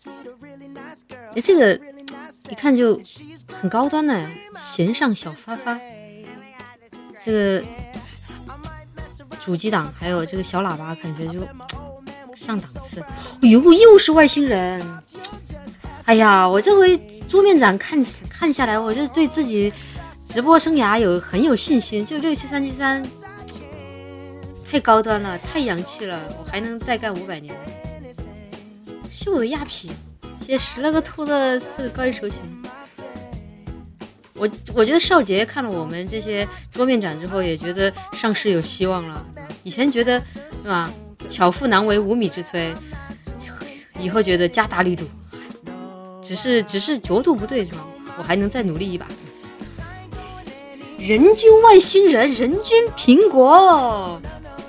这个一看就很高端的咸上小发发，这个主机档还有这个小喇叭感觉就上档次。又是外星人。哎呀，我这回桌面展看下来，我就对自己直播生涯很有信心。就67373太高端了，太洋气了，我还能再干500年。秀的亚皮，写10了个秃的4个高级手琴。我觉得少杰看了我们这些桌面展之后，也觉得上市有希望了。以前觉得是吧，巧妇难为无米之炊，以后觉得加大力度。只是角度不对是吧？我还能再努力一把。人均外星人，人均苹果，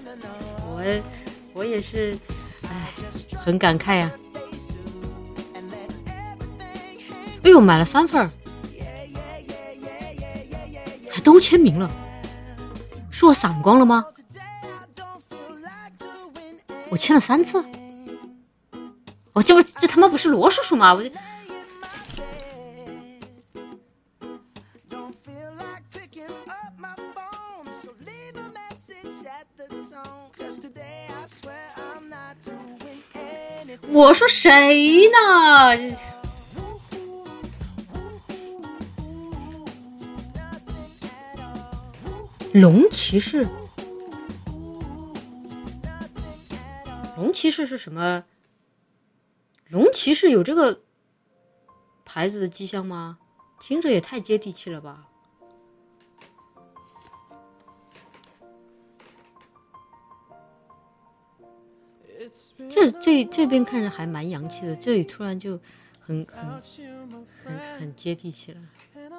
我也是，很感慨呀。哎呦，买了3份，还都签名了，是我散光了吗？我签了3次，这他妈不是罗叔叔吗？我就。我说谁呢？龙骑士，龙骑士是什么？龙骑士有这个牌子的迹象吗？听着也太接地气了吧。这边看着还蛮洋气的，这里突然就很接地气了。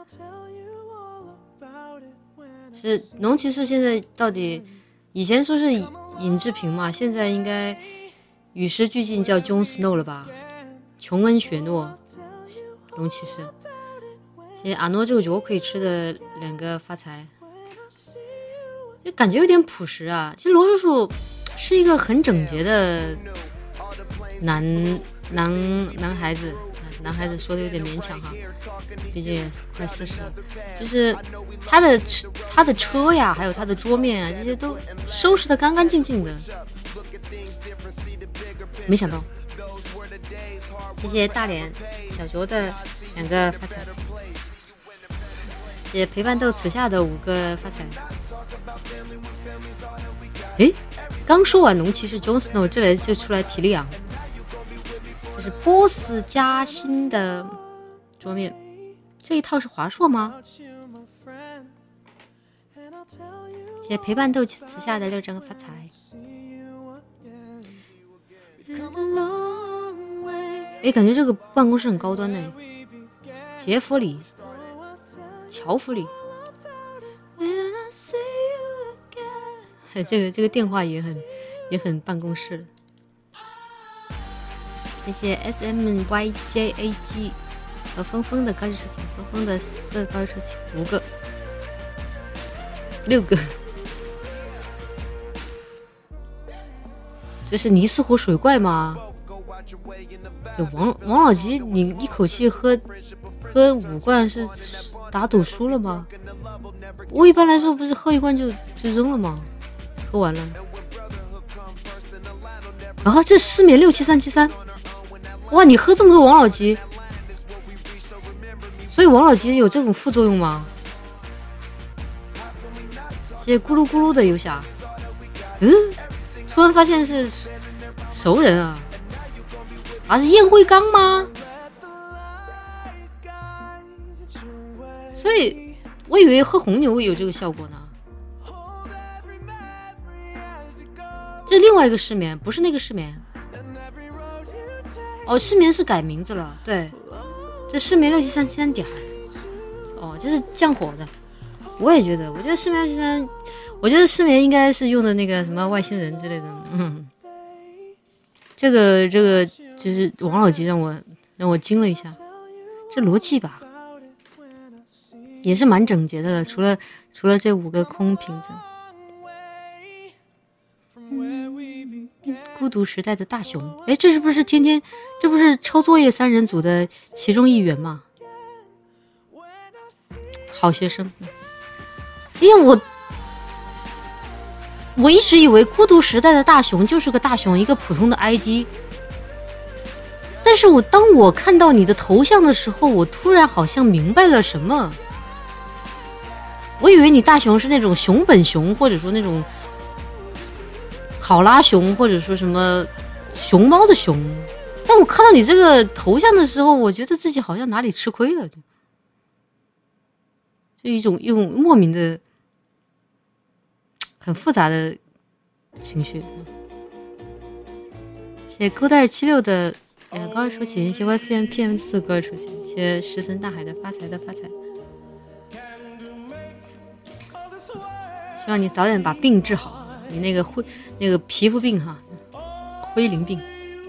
是龙骑士现在到底以前说是尹志平嘛，现在应该与时俱进叫 Jon Snow 了吧？琼恩雪诺，龙骑士。现在阿诺这个酒可以吃的2个发财，就感觉有点朴实啊。其实罗叔叔是一个很整洁的男孩子，男孩子说的有点勉强哈，毕竟也快40了。就是他的车呀，还有他的桌面啊，这些都收拾得干干净净的。没想到，谢谢大脸小卓的2个发财，也陪伴到此下的5个发财。诶，刚说完龙骑士 Jon Snow， 这来就出来提利昂，这是波斯加薪的桌面。这一套是华硕吗？也陪伴斗此下的6张发财。诶，感觉这个办公室很高端的，杰弗里乔弗里。这个电话也很办公室。谢谢 SMYJAG 和峰峰的高级车型，峰峰的4个高级车型，5个6个。这是尼斯湖水怪吗？这王老吉，你一口气喝5罐是打赌输了吗？我一般来说不是喝1罐就扔了吗？喝完了。然后这失眠67373，哇，你喝这么多王老吉，所以王老吉有这种副作用吗？谢谢咕噜咕噜的游侠。突然发现是熟人啊，是宴会缸吗？所以我以为喝红牛有这个效果呢。这另外一个失眠，不是那个失眠。失眠是改名字了，对，这失眠67373点，这是降火的。我也觉得，我觉得失眠673，我觉得失眠应该是用的那个什么外星人之类的。这个就是王老吉让我惊了一下，这逻辑吧，也是蛮整洁的了，除了这5个空瓶子。咕孤独时代的大熊。哎，这是不是这不是抄作业3人组的其中一员吗？好学生。哎呀，我一直以为孤独时代的大熊就是个大熊，一个普通的 ID。但是当我看到你的头像的时候，我突然好像明白了什么。我以为你大熊是那种熊本熊，或者说那种考拉熊，或者说什么熊猫的熊。但我看到你这个头像的时候，我觉得自己好像哪里吃亏了，就一种莫名的很复杂的情绪。谢谢勾带76的高二出勤，谢 YPM 高二出勤，谢石森大海的发财的发财。希望你早点把病治好，你那个皮肤病哈，灰灵病。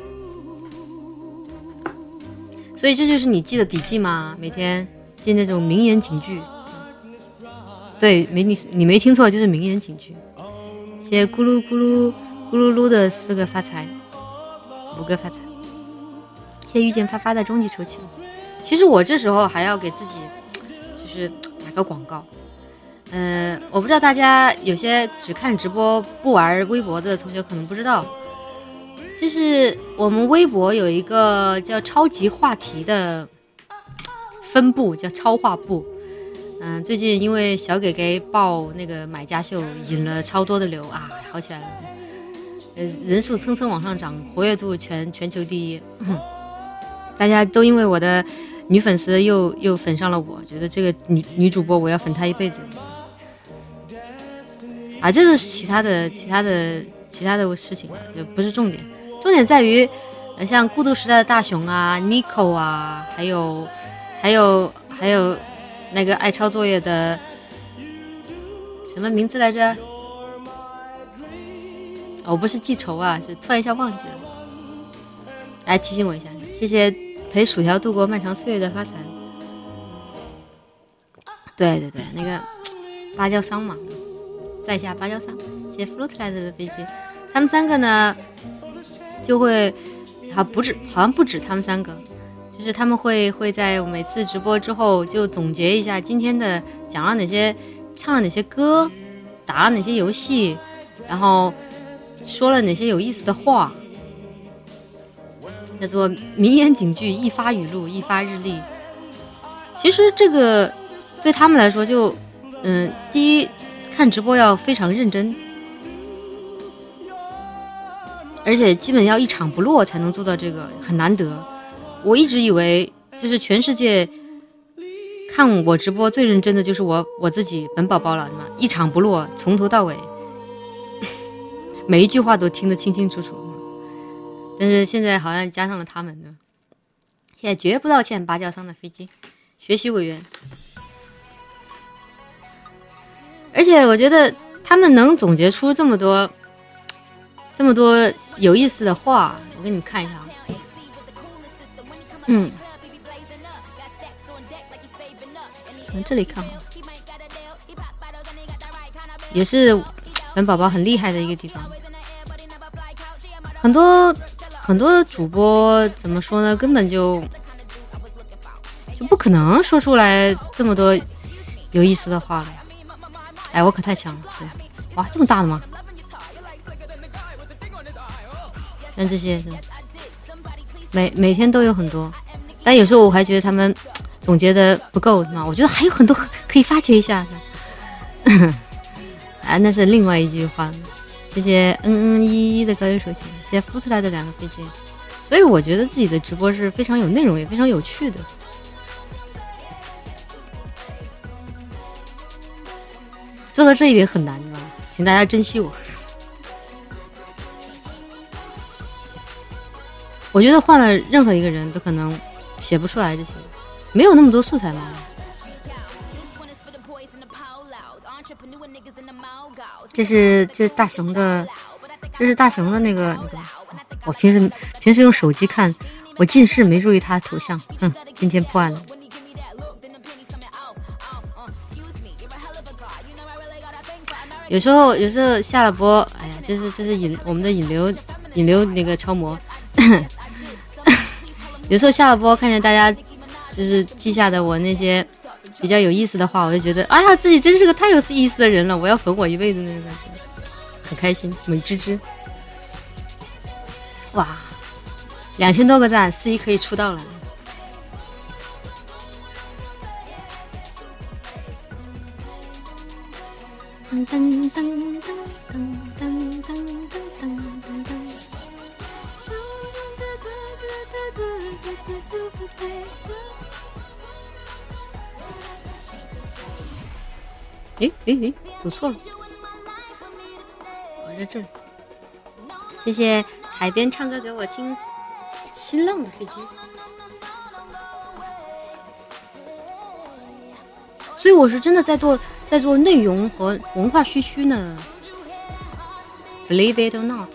所以这就是你记的笔记吗？每天记那种名言警句。对，你没听错，就是名言警句。谢谢咕噜咕噜咕噜噜的4个发财，5个发财。谢谢遇见发发的终极抽签。其实我这时候还要给自己就是打个广告。我不知道大家有些只看直播不玩微博的同学可能不知道，就是我们微博有一个叫超级话题的分部，叫超话部。最近因为小给给报那个买家秀引了超多的流啊，好起来了。人数蹭蹭往上涨，活跃度全球第一。大家都因为我的女粉丝又粉上了我，觉得这个女主播我要粉她一辈子。啊，这是其他的事情了，就不是重点。重点在于，像孤独时代的大熊啊 ，Nico 啊，还有那个爱抄作业的什么名字来着？哦，不是记仇啊，是突然一下忘记了。来提醒我一下，谢谢陪薯条度过漫长岁月的发财。对，那个芭蕉桑嘛。在下芭蕉桑，谢谢 Fruitlight 的飞机。他们3个呢，就会好像不止他们3个，就是他们会在每次直播之后就总结一下今天的讲了哪些，唱了哪些歌，打了哪些游戏，然后说了哪些有意思的话，叫做名言警句，一发语录，一发日历。其实这个对他们来说就，第一。看直播要非常认真，而且基本要一场不落才能做到这个，很难得。我一直以为就是全世界看我直播最认真的就是我自己本宝宝了，一场不落，从头到尾每一句话都听得清清楚楚。但是现在好像加上了他们呢。现在绝不道歉，芭蕉桑的飞机学习委员。而且我觉得他们能总结出这么多有意思的话，我给你们看一下。从这里看好了，也是本宝宝很厉害的一个地方。很多主播怎么说呢，根本就不可能说出来这么多有意思的话了呀。哎，我可太强了，对，哇，这么大的吗？但这些是每天都有很多，但有时候我还觉得他们总结的不够嘛，我觉得还有很多可以发掘一下。啊，那是另外一句话。谢谢11的高音手写，谢谢福特来的2个飞机。所以我觉得自己的直播是非常有内容，也非常有趣的。做到这一点很难的，请大家珍惜我。我觉得换了任何一个人都可能写不出来这些，没有那么多素材嘛。这是大熊的，这是大熊的那个。我平时用手机看，我近视没注意他的头像，今天破案了。有时候下了播，哎呀，这是我们的引流引流那个超模。有时候下了播，看见大家就是记下的我那些比较有意思的话，我就觉得哎呀，自己真是个太有意思的人了，我要粉我一辈子那种感觉，很开心，美滋滋。哇，2000多个赞，4一可以出道了。噔噔噔噔噔噔噔噔噔噔。诶，走错了，我在这儿。谢谢海边唱歌给我听，新浪的飞机。所以我是真的在做内容和文化虚区呢。Believe it or not。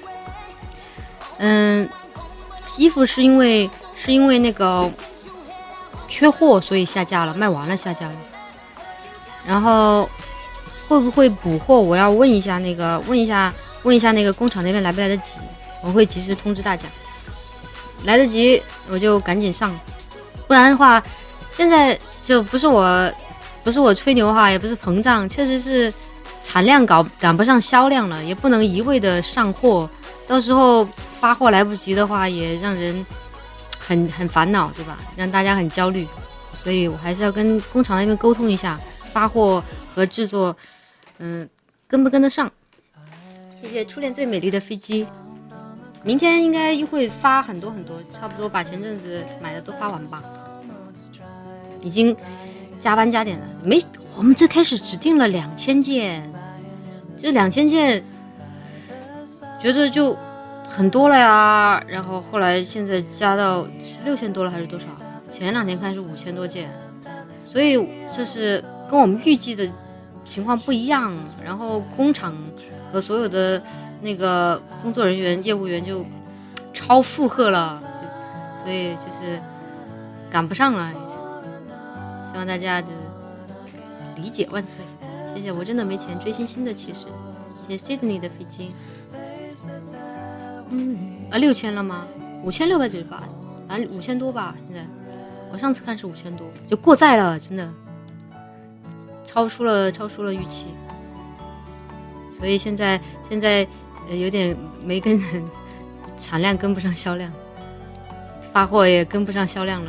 衣服是因为那个缺货，所以下架了，卖完了下架了。然后会不会补货？我要问一下那个工厂那边来不来得及，我会及时通知大家。来得及我就赶紧上，不然的话，现在就不是我吹牛哈，也不是膨胀，确实是产量赶不上销量了，也不能一味的上货，到时候发货来不及的话，也让人很烦恼，对吧？让大家很焦虑，所以我还是要跟工厂那边沟通一下，发货和制作，跟不跟得上？谢谢初恋最美丽的飞机，明天应该会发很多，差不多把前阵子买的都发完吧。已经加班加点了，我们最开始只订了2000件，这2000件觉得就很多了呀，然后后来现在加到6000多了还是多少？前2天看是5000多件，所以这是跟我们预计的情况不一样。然后工厂和所有的那个工作人员、业务员就超负荷了，所以就是赶不上了。希望大家就理解万岁，谢谢。我真的没钱追星星的，其实谢谢 Sydney 的飞机。6000了吗？5698，反正5000多吧。现在我上次看是5000多，就过载了，真的超出了预期。所以现在有点没跟产量跟不上销量，发货也跟不上销量了。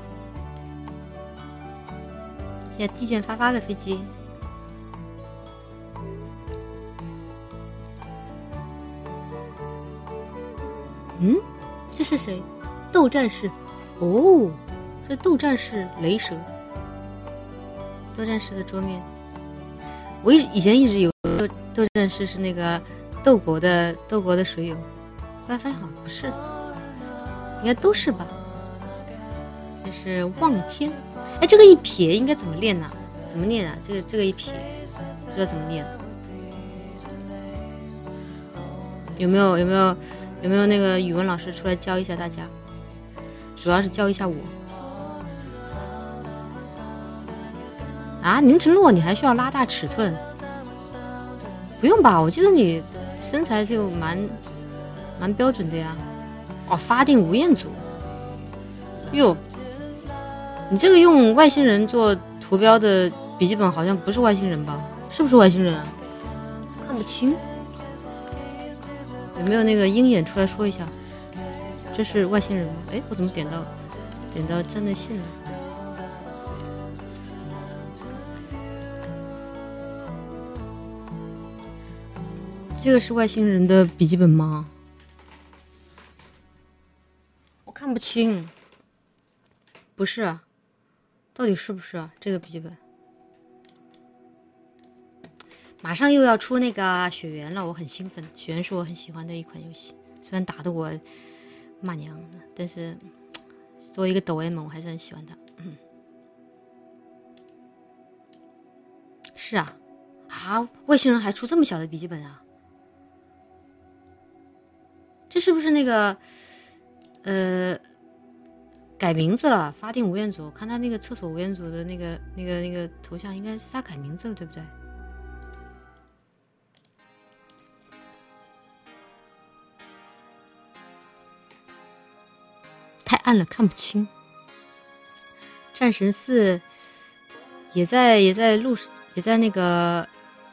谢谢地剑发的飞机。这是谁？斗战士。哦，是斗战士雷蛇。斗战士的桌面，我以前一直以为斗战士是那个斗国的水友，后来发现好像不是，应该都是吧。这是望天。哎，这个一撇应该怎么练呢？怎么念啊？这个一撇不知道怎么念。有没有那个语文老师出来教一下大家？主要是教一下我。啊，宁晨洛，你还需要拉大尺寸？不用吧，我记得你身材就蛮标准的呀。哦，发定吴彦祖。哟，你这个用外星人做图标的笔记本好像不是外星人吧？是不是外星人啊？看不清。有没有那个鹰眼出来说一下？这是外星人吗？哎，我怎么点到站内信了？这个是外星人的笔记本吗？我看不清。不是啊，到底是不是啊？这个笔记本马上又要出那个雪原了，我很兴奋。雪原是我很喜欢的一款游戏，虽然打得我骂娘，但是作为一个抖 M， 我还是很喜欢它。是啊，外星人还出这么小的笔记本啊？这是不是那个改名字了？发定吴彦祖，看他那个厕所吴彦祖的那个头像，应该是他改名字了，对不对？ 太暗了，看不清。战神4也在路上，也在那个，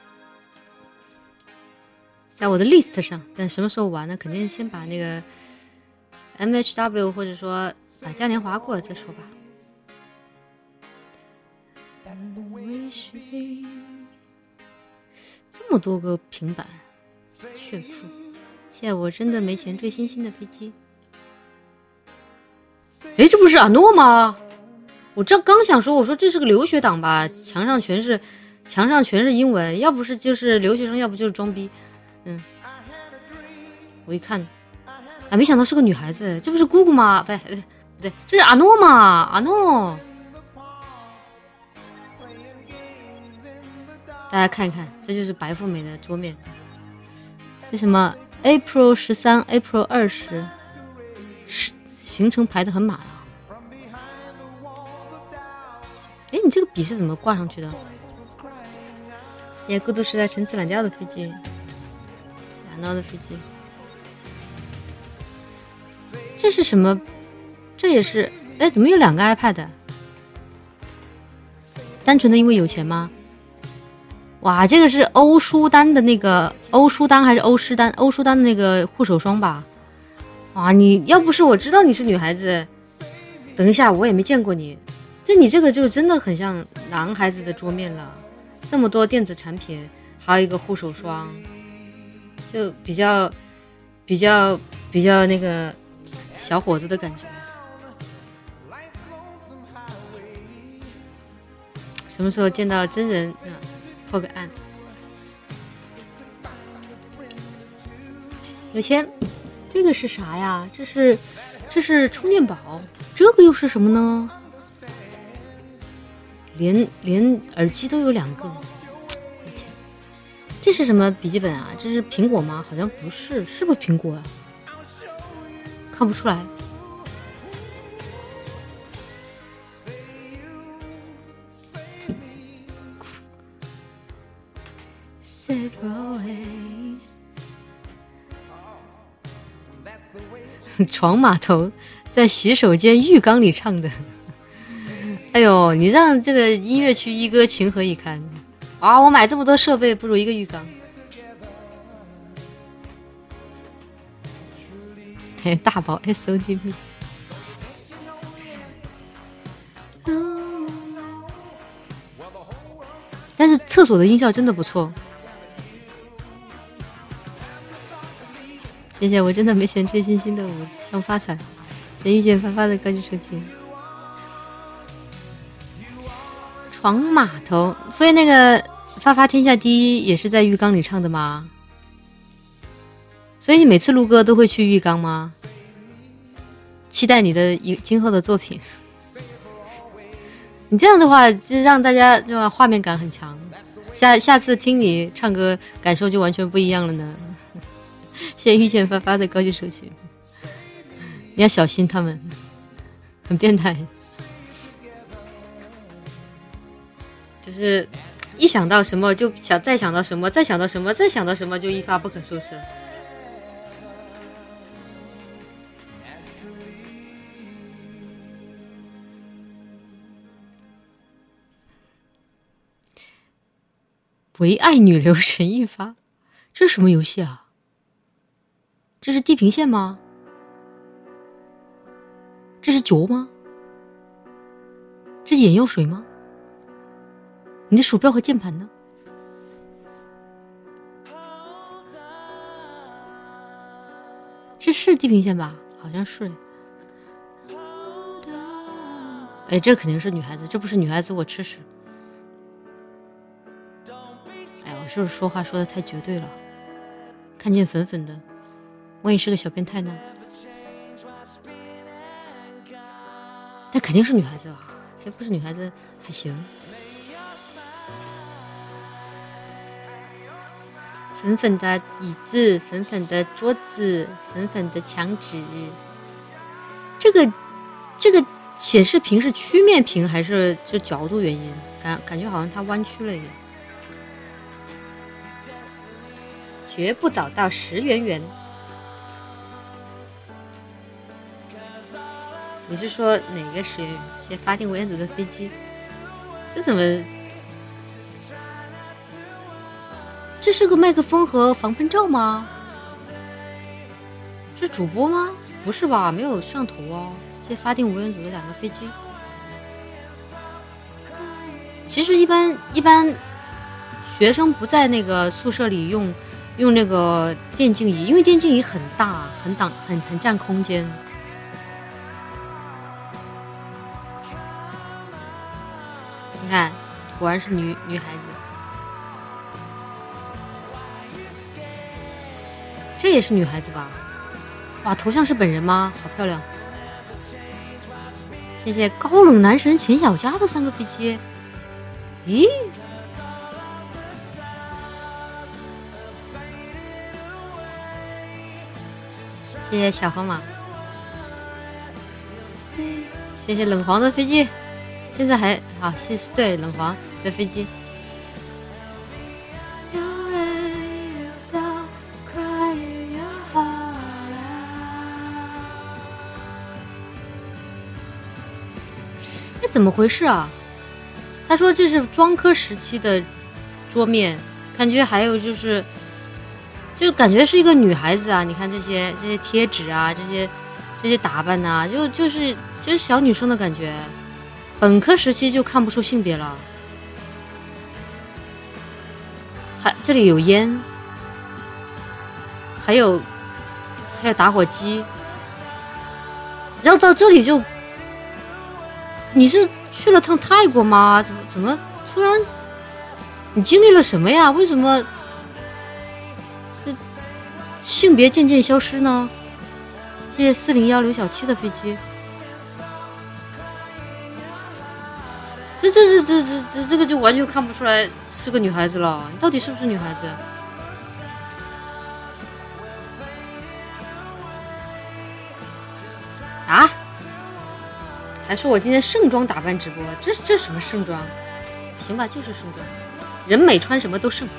在我的 list 上，但什么时候玩呢？肯定先把那个 MHW 或者说把嘉年华过了再说吧。这么多个平板，炫富！现在我真的没钱追新兴的飞机。哎，这不是阿诺吗？我这刚想说，我说这是个留学党吧，墙上全是英文，要不是就是留学生，要不就是装逼。我一看，啊，没想到是个女孩子，这不是姑姑吗？不对，这是阿诺吗？阿诺，大家看一看，这就是白富美的桌面。这什么 April 13 April 20，行程排得很满啊。哎，你这个笔是怎么挂上去的？也孤独时代陈词滥调的飞机，亚闹的飞机。这是什么？这也是？哎，怎么有2个 iPad？ 单纯的因为有钱吗？哇，这个是欧舒丹的那个欧舒丹还是欧诗丹？欧舒丹的那个护手霜吧？哇，你要不是我知道你是女孩子，等一下我也没见过你。你这个就真的很像男孩子的桌面了，这么多电子产品，还有一个护手霜，就比较那个小伙子的感觉。什么时候见到真人破个案？有钱，这个是啥呀？这是充电宝，这个又是什么呢？连耳机都有2个，我天！这是什么笔记本啊？这是苹果吗？好像不是，是不是苹果啊？看不出来。床码头在洗手间浴缸里唱的。哎呦，你让这个音乐区一哥情何以堪啊！我买这么多设备，不如一个浴缸。嘿，大宝 SODB。但是厕所的音效真的不错。谢谢，我真的没钱追星星的我想发财，先遇见发发的高级手机。床码头，所以那个发发天下第一也是在浴缸里唱的吗？所以你每次录歌都会去浴缸吗？期待你的今后的作品。你这样的话就让大家对吧，画面感很强，下次听你唱歌感受就完全不一样了呢。谢谢遇见发发的高级手机，你要小心他们，很变态。就是一想到什么就再想到什么，再想到什么，再想到什么，就一发不可收拾了。唯爱女流神一发，这是什么游戏啊？这是地平线吗？这是酒吗？这是眼药水吗？你的鼠标和键盘呢？这是地平线吧？好像是。哎，这肯定是女孩子，这不是女孩子我吃屎。哎，我是不是说话说的太绝对了？看见粉粉的，万一是个小变态呢？但肯定是女孩子吧？其实不是女孩子还行。粉粉的椅子，粉粉的桌子，粉粉的墙纸。这个显示屏是曲面屏还是就角度原因？感觉好像它弯曲了一点。绝不早到10元元。 你是说哪个实验员？写法定维彦组的飞机？这怎么？这是个麦克风和防喷罩吗？这是主播吗？不是吧，没有摄像头哦。写法定维彦组的2个飞机。其实一般学生不在那个宿舍里用那个电竞椅，因为电竞椅很大，很占空间。你看，果然是女孩子。这也是女孩子吧？哇，头像是本人吗？好漂亮！谢谢高冷男神钱小佳的3个飞机。咦？谢谢小河马，谢谢冷黄的飞机，现在还好，谢谢对冷黄的飞机。这怎么回事啊？他说这是专科时期的桌面，感觉还有就是就感觉是一个女孩子啊，你看这些贴纸啊，这些打扮啊，就是小女生的感觉。本科时期就看不出性别了。还这里有烟，还有打火机，然后到这里就，你是去了趟泰国吗？怎么突然？你经历了什么呀？为什么这性别渐渐消失呢？谢谢401刘小七的飞机。这个就完全看不出来是个女孩子了，你到底是不是女孩子？啊？还说我今天盛装打扮直播，这什么盛装？行吧，就是盛装，人美穿什么都盛。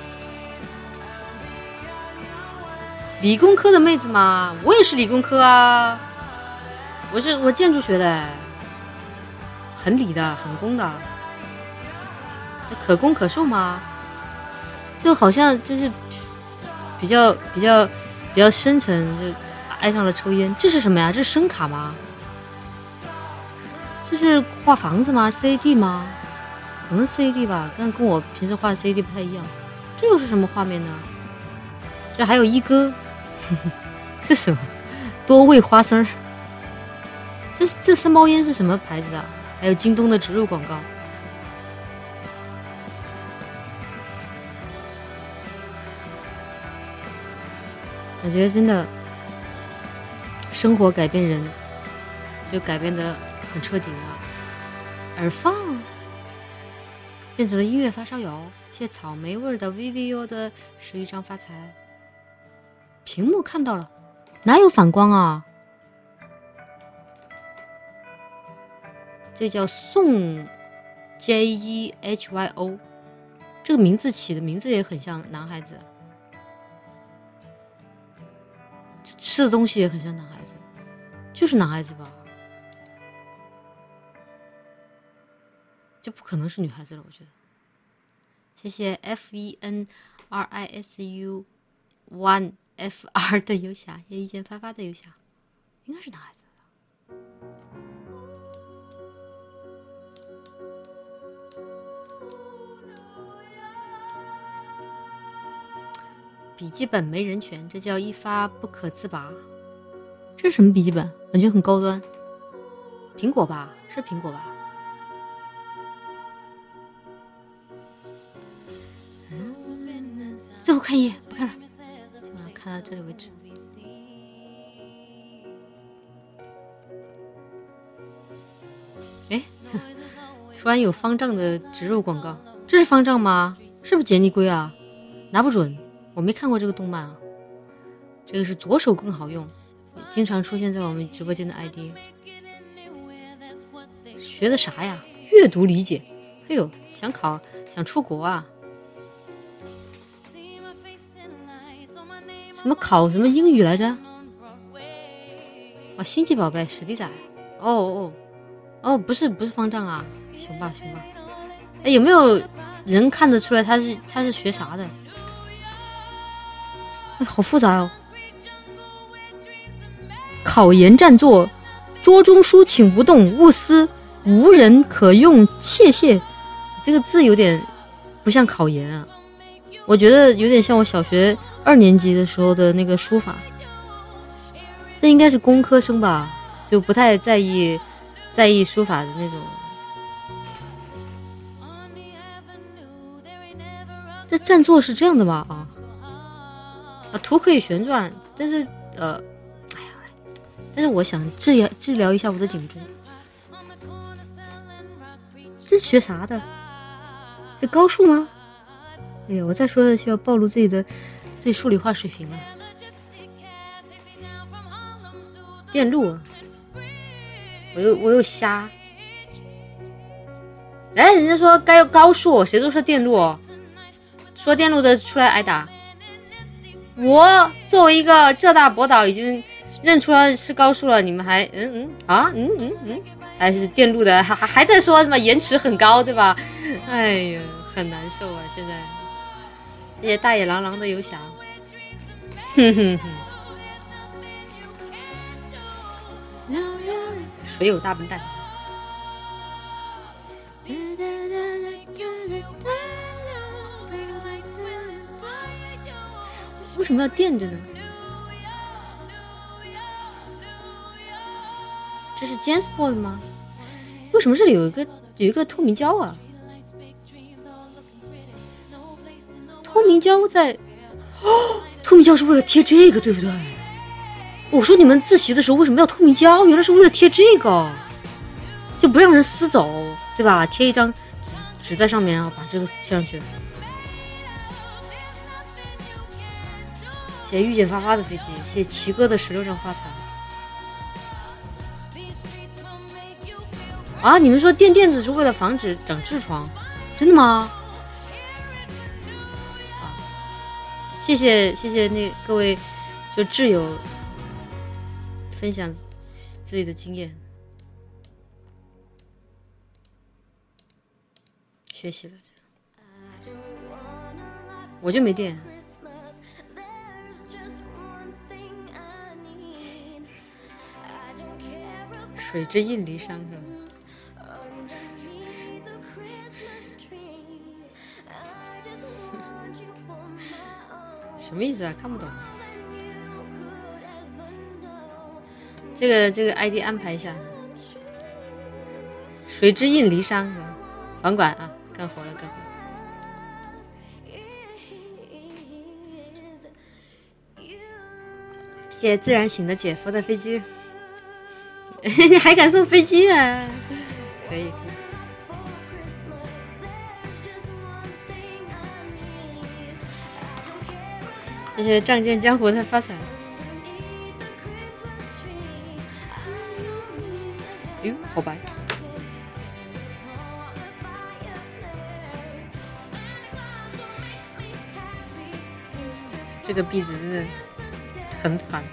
理工科的妹子嘛，我也是理工科啊，我建筑学的，很理的，很工的，这可攻可受吗？就好像就是比较深沉，就爱上了抽烟。这是什么呀？这是声卡吗？这是画房子吗 ？CAD 吗？可能 CAD 吧，但跟我平时画的 CAD 不太一样。这又是什么画面呢？这还有一哥，这什么？多味花生。这3包烟是什么牌子的？还有京东的植入广告。感觉真的，生活改变人，就改变得很彻底了。耳放变成了音乐发烧友，谢草莓味的 VVO 的11张发财。屏幕看到了，哪有反光啊？这叫宋 JEHYO， 这个名字起的名字也很像男孩子，吃的东西也很像男孩子，就是男孩子吧？就不可能是女孩子了，我觉得。谢谢 FENRISU1FR 的游侠，谢谢一剑发发的游侠，应该是男孩子。笔记本没人权，这叫一发不可自拔。这是什么笔记本？感觉很高端。苹果吧？是苹果吧？最后看一眼，不看了，基本上看到这里为止。哎，突然有方丈的植入广告，这是方丈吗？是不是杰尼龟啊？拿不准，我没看过这个动漫啊。这个是左手更好用，经常出现在我们直播间的 ID。学的啥呀？阅读理解。哎呦，想出国啊？什么考什么英语来着？哦，星际宝贝史迪仔。 哦，不是方丈啊，行吧。哎，有没有人看得出来他是学啥的？哎，好复杂哦。考研占座，桌中书请不动，勿思无人可用谢谢。这个字有点不像考研啊，我觉得有点像我小学2年级的时候的那个书法。这应该是工科生吧，就不太在意书法的那种。这占座是这样的吗？图可以旋转，但是但是我想治疗一下我的颈椎。这是学啥的？这高数吗？哎呀，我再说下去要暴露自己数理化水平了。电路，我又瞎。哎，人家说该有高数，谁都说电路，说电路的出来挨打。我作为一个浙大博导已经认出来是高数了，你们还还是电路的，还在说什么延迟很高，对吧？哎呀，很难受啊！现在谢谢大野狼狼的游侠，谁有大笨蛋？为什么要垫着呢？这是 JanSport 吗？为什么这里有一个透明胶啊？透明胶在，透明胶是为了贴这个，对不对？我说你们自习的时候为什么要透明胶？原来是为了贴这个，就不让人撕走，对吧？贴一张纸在上面，然后把这个贴上去。谢谢遇见发发的飞机，谢谢奇哥的16张发财。啊，你们说垫子是为了防止长痔疮，真的吗？谢谢那各位就挚友分享自己的经验，学习了。我就没电。水之印离殇是吧？什么意思啊？看不懂。这个 ID 安排一下。水之印离殇，房管啊，干活了。谢谢自然醒的姐夫的飞机。你还敢送飞机啊？可以。谢谢仗剑江湖的发财。哟，好白。这个壁纸真的很烦。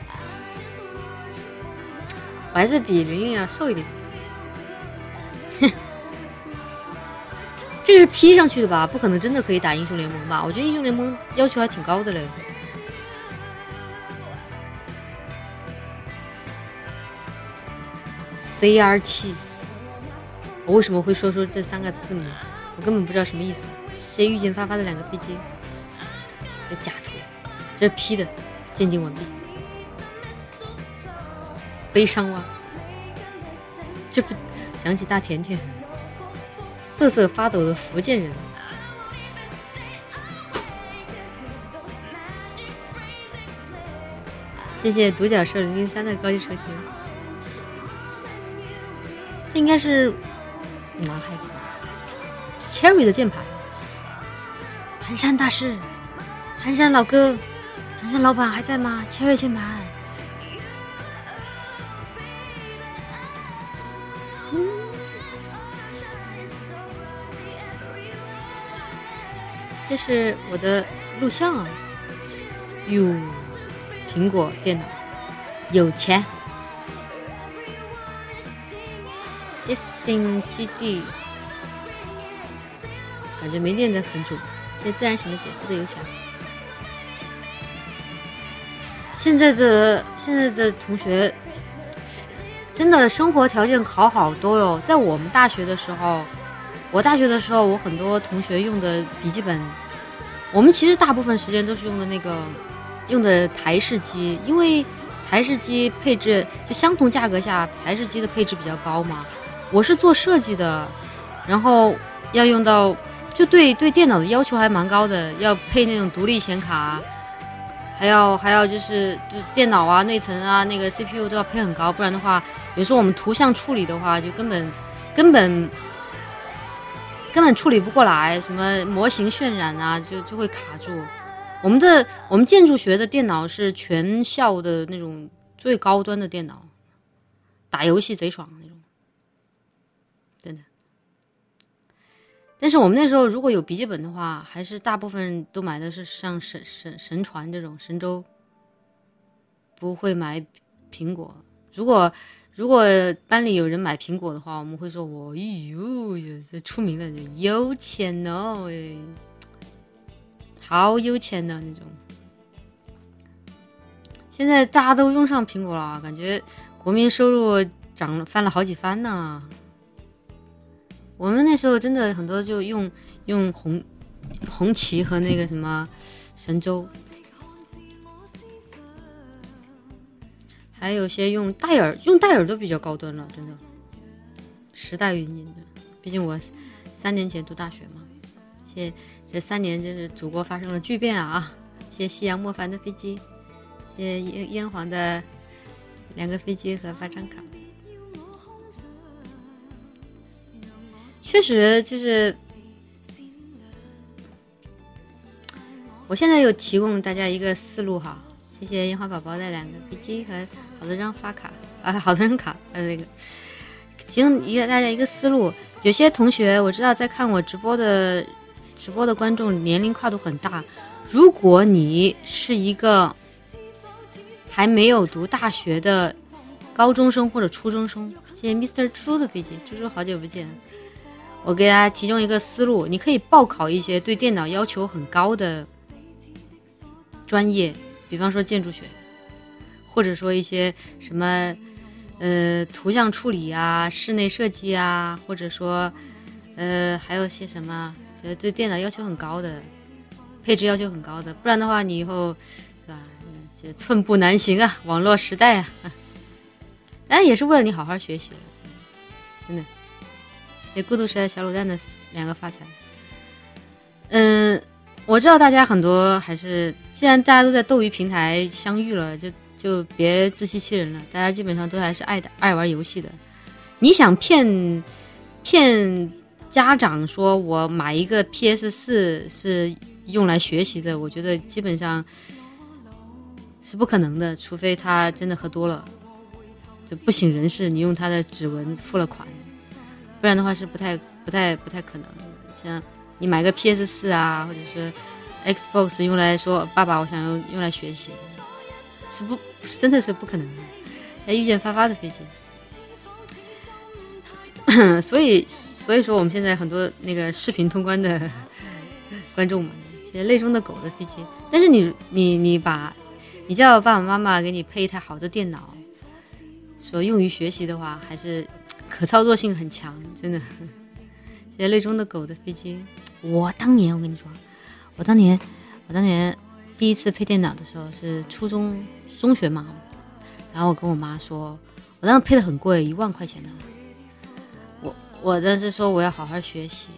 我还是比玲玲要瘦一点点。这个是 P 上去的吧？不可能真的可以打英雄联盟吧？我觉得英雄联盟要求还挺高的嘞。CR7，我为什么会说出这3个字母？我根本不知道什么意思。谢谢遇见发发的2个飞机。假图，这是 P 的，鉴定完毕。悲伤蛙，这不想起大甜甜，瑟瑟发抖的福建人。谢谢独角兽003的高级社群。这应该是男孩子吧 ？Cherry 的键盘。寒山大师，寒山老哥，寒山老板还在吗 ？Cherry 键盘。这是我的录像啊！哟，苹果电脑有钱。 Testing GD， 感觉没念得很准。谢谢自然醒的姐夫的邮箱。现在的同学真的生活条件好好多哟。在我们大学的时候，我很多同学用的笔记本，我们其实大部分时间都是用的台式机，因为台式机配置就相同价格下，台式机的配置比较高嘛。我是做设计的，然后要用到，就对电脑的要求还蛮高的，要配那种独立显卡，还要就电脑啊、内层啊、那个 CPU 都要配很高，不然的话，有时候我们图像处理的话，就根本处理不过来，什么模型渲染啊，就会卡住。我们建筑学的电脑是全校的那种最高端的电脑，打游戏贼爽那种，真的。但是我们那时候如果有笔记本的话，还是大部分都买的是像神传这种神州，不会买苹果。如果班里有人买苹果的话，我们会说我这出名了，有钱哦，好有钱的那种。现在大家都用上苹果了，感觉国民收入翻了好几番呢。我们那时候真的很多就用红旗和那个什么神州，还有些用戴尔都比较高端了，真的时代原因的。毕竟我3年前读大学嘛，这3年就是祖国发生了巨变啊！谢谢夕阳莫凡的飞机，谢谢烟黄的2个飞机和8张卡。确实就是我现在有提供大家一个思路哈，谢谢烟花宝宝的2个飞机和好多张发卡啊，好多张卡那个，提供大家一个思路。有些同学我知道在看我直播的观众年龄跨度很大，如果你是一个还没有读大学的高中生或者初中生，谢谢 Mr. 猪猪的飞机，猪猪好久不见。我给大家提供一个思路，你可以报考一些对电脑要求很高的专业，比方说建筑学，或者说一些什么图像处理啊、室内设计啊，或者说还有些什么对电脑要求很高的，配置要求很高的，不然的话你以后是吧，寸步难行啊，网络时代啊。当然也是为了你好好学习了，真的。给孤独时代小卤蛋的2个发财。我知道大家很多还是，既然大家都在斗鱼平台相遇了，就别自欺欺人了。大家基本上都还是爱玩游戏的。你想骗家长说我买一个 PS4 是用来学习的，我觉得基本上是不可能的，除非他真的喝多了，就不省人事，你用他的指纹付了款。不然的话是不太可能的。像你买个 PS4 啊，或者是 Xbox 用来说爸爸我想用来学习，真的是不可能的。还遇见发的飞机。所以说我们现在很多那个视频通关的观众们，其实泪中的狗的飞机。但是你叫爸爸妈妈给你配一台好的电脑，说用于学习的话，还是可操作性很强，真的。谢谢泪中的狗的飞机。我当年第一次配电脑的时候是中学嘛，然后我跟我妈说，我当时配的很贵，1万块钱的。我当时说我要好好学习，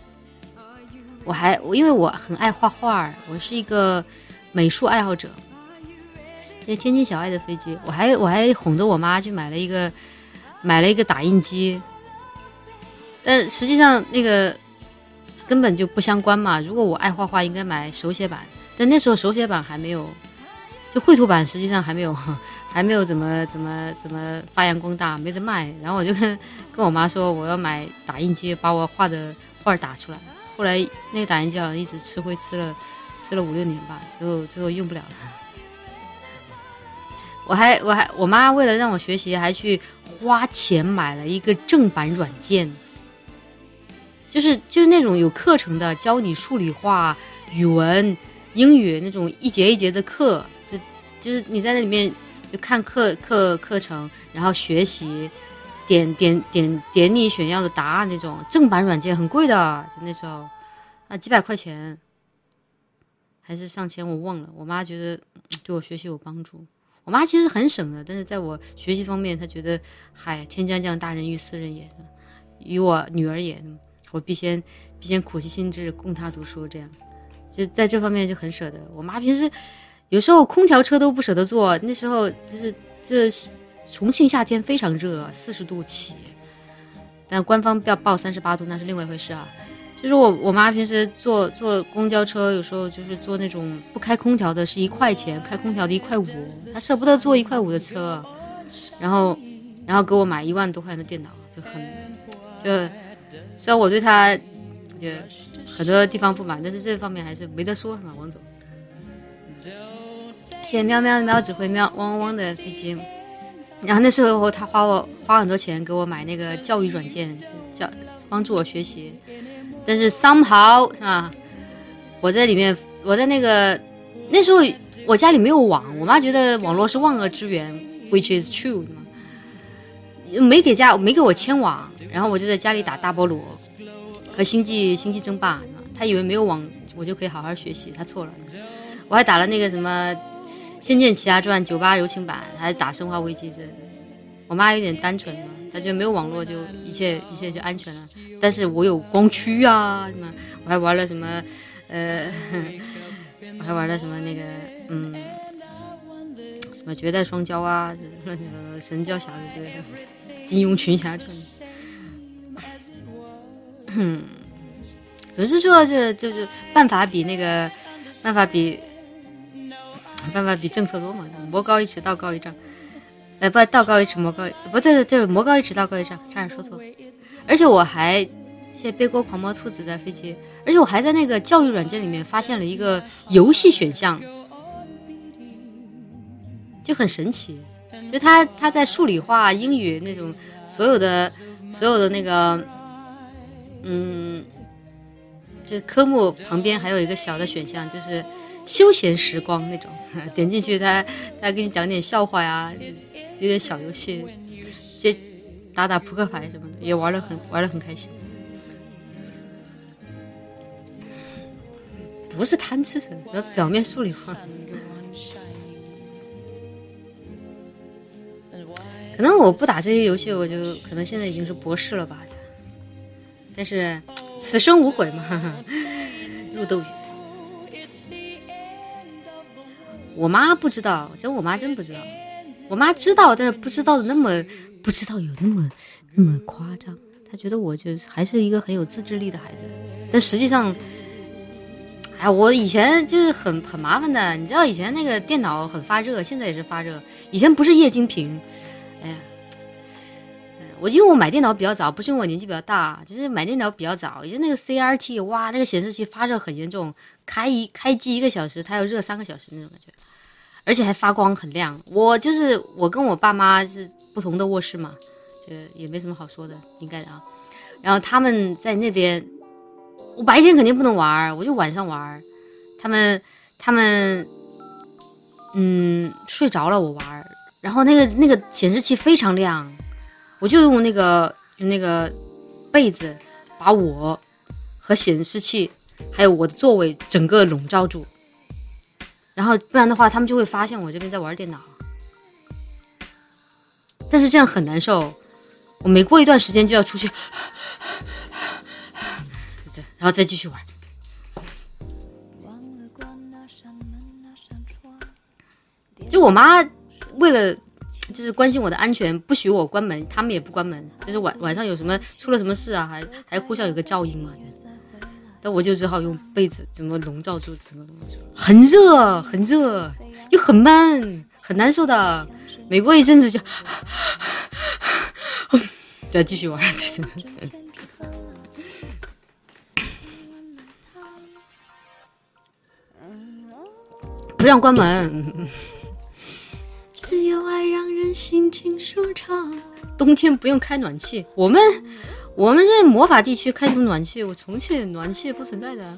因为我很爱画画，我是一个美术爱好者。谢谢天津小爱的飞机。我还哄着我妈去买了一个打印机，但实际上那个根本就不相关嘛。如果我爱画画，应该买手写版，但那时候手写版还没有，就绘图版实际上还没有怎么发扬光大，没得卖。然后我就跟我妈说我要买打印机，把我画的画打出来。后来那个打印机好像一直吃灰，吃了5-6年吧，最后用不了了。 我妈为了让我学习，还去花钱买了一个正版软件，就是那种有课程的，教你数理化、语文、英语那种一节一节的课，就是你在那里面就看课程，然后学习，点你选要的答案那种正版软件很贵的，那时候啊几百块钱，还是上千我忘了。我妈觉得对我学习有帮助。我妈其实很省的，但是在我学习方面，她觉得嗨，天将降大任于斯人也，于我女儿也，我必先苦其心志，供她读书，这样就在这方面就很舍得。我妈平时有时候空调车都不舍得坐，那时候就是重庆夏天非常热，40度起，但官方要报38度，那是另外一回事啊。就是我妈平时坐公交车，有时候就是坐那种不开空调的是1块钱，开空调的1块5，她舍不得坐1块5的车，然后给我买1万多块的电脑，虽然我对她就很多地方不满，但是这方面还是没得说嘛，王总。谢谢喵喵喵指挥喵汪汪汪的飞机。然后那时候他花很多钱给我买那个教育软件，帮助我学习。但是 somehow 是吧？我在那时候我家里没有网，我妈觉得网络是万恶之源 ，which is true 嘛，没给我牵网，然后我就在家里打大菠萝和星际争霸，她以为没有网我就可以好好学习，她错了。我还打了那个什么《仙剑奇侠传》98柔情版，还打《生化危机》之类的。我妈有点单纯嘛，她觉得没有网络就一切就安全了。但是我有光驱啊，什么我还玩了什么我还玩了什么那个什么绝代双骄啊，什么神雕侠侣之类的，金庸群侠传。总是说就是办法比政策多嘛，魔高一尺道高一丈，不道高一尺魔高不对魔高一尺道高一丈，差点说错。而且我还谢谢背锅狂魔兔子的飞机，而且我还在那个教育软件里面发现了一个游戏选项，就很神奇。就他在数理化、英语那种所有的那个就是科目旁边还有一个小的选项，就是休闲时光那种，点进去他给你讲点笑话呀，有点小游戏，打扑克牌什么的，也玩得很开心。不是贪吃什么表面数理化，可能我不打这些游戏，我就可能现在已经是博士了吧。但是此生无悔嘛，入斗鱼。我妈不知道，我妈真不知道。我妈知道，但是不知道有那么夸张。她觉得我就是还是一个很有自制力的孩子，但实际上，我以前就是很麻烦的。你知道以前那个电脑很发热，现在也是发热。以前不是液晶屏，因为我买电脑比较早，不是因为我年纪比较大，就是买电脑比较早。以前那个 CRT， 哇，那个显示器发热很严重，开机1个小时，它要热3个小时那种感觉，而且还发光很亮。我跟我爸妈是不同的卧室嘛，这也没什么好说的，应该的啊。然后他们在那边，我白天肯定不能玩，我就晚上玩。他们睡着了我玩，然后那个显示器非常亮。我就用那个被子把我和显示器还有我的座位整个笼罩住，然后不然的话他们就会发现我这边在玩电脑。但是这样很难受，我每过一段时间就要出去，然后再继续玩。就我妈为了就是关心我的安全，不许我关门，他们也不关门。就是晚上有什么出了什么事啊，还互相有个噪音嘛。但我就只好用被子怎么笼罩住，很热，又很闷，很难受的。每过一阵子就要继续玩。不让关门。 只有爱让人心情舒畅。冬天不用开暖气，我们这魔法地区开什么暖气？我重庆暖气不存在的。